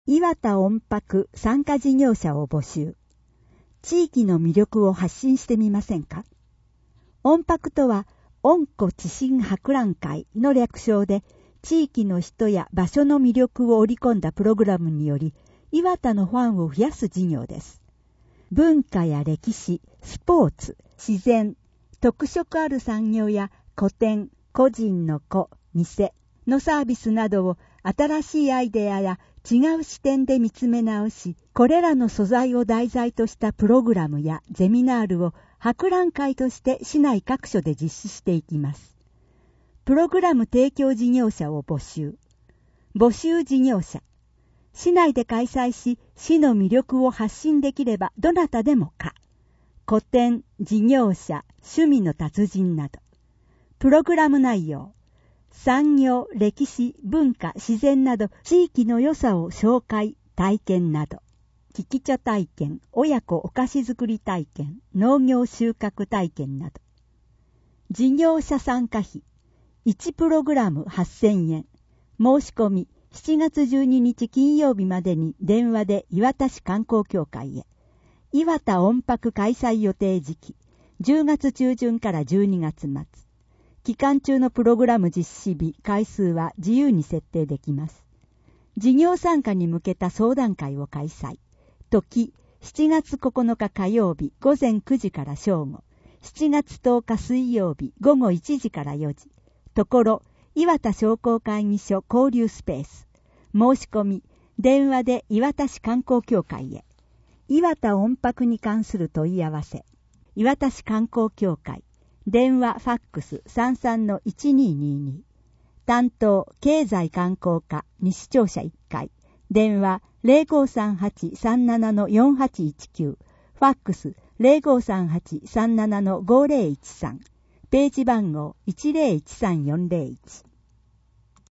岩田音拍参加事業者を募集。地域の魅力を発信してみませんか？音拍とは、音鼓知心博覧会の略称で、地域の人や場所の魅力を織り込んだプログラムにより、岩田のファンを増やす事業です。文化や歴史、スポーツ、自然、特色ある産業や古典、個人の子、店のサービスなどを新しいアイデアや違う視点で見つめ直し、これらの素材を題材としたプログラムやゼミナールを博覧会として市内各所で実施していきます。プログラム提供事業者を募集。募集事業者。市内で開催し、市の魅力を発信できればどなたでもか。古典、事業者、趣味の達人など。プログラム内容。産業、歴史、文化、自然など地域の良さを紹介、体験など。利き茶体験、親子お菓子作り体験、農業収穫体験など。事業者参加費。1プログラム8000円。申し込み、7月12日金曜日までに電話で岩田市観光協会へ。岩田音拍開催予定時期、10月中旬から12月末。期間中のプログラム実施日、回数は自由に設定できます。事業参加に向けた相談会を開催。時、7月9日火曜日午前9時から正午。7月10日水曜日午後1時から4時。ところ、岩田商工会議所交流スペース。申し込み、電話で岩田市観光協会へ。岩田音拍に関する問い合わせ。岩田市観光協会。電話ファックス 33-1222。担当、経済観光課西庁舎1階。電話 0538-37-4819。ファックス 0538-37-5013。ページ番号 1013-401。